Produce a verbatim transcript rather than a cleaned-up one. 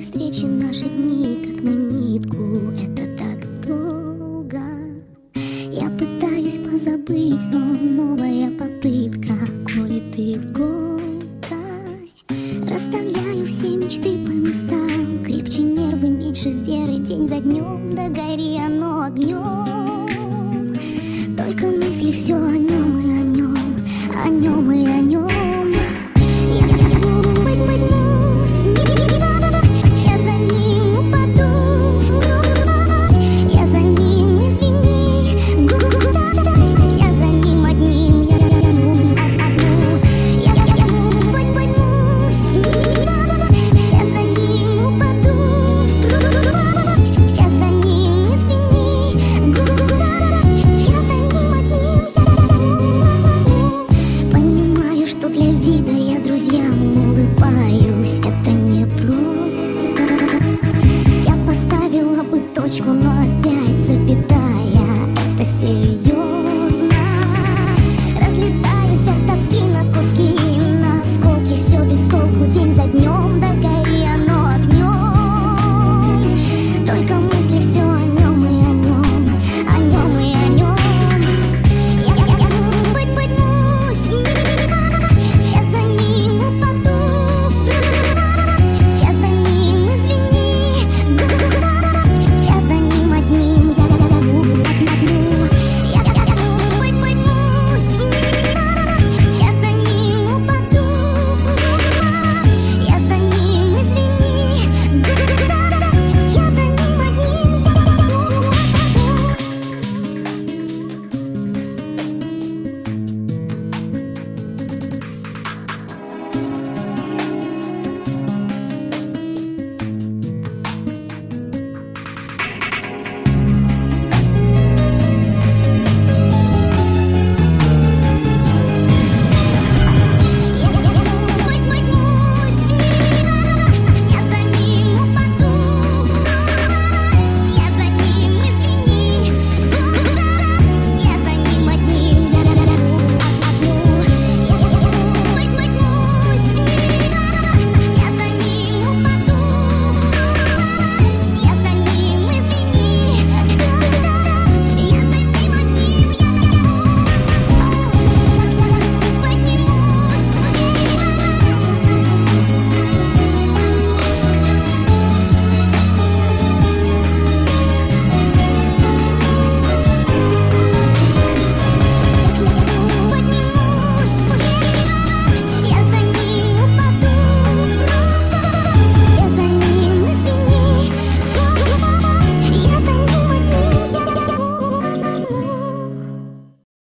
встречи, наши дни как на нитку. Это так долго. Я пытаюсь позабыть, но новая попытка колет иголкой. Расставляю все мечты по местам, крепче нервы, меньше веры, день за днем, да гори оно огнем. Только мысли все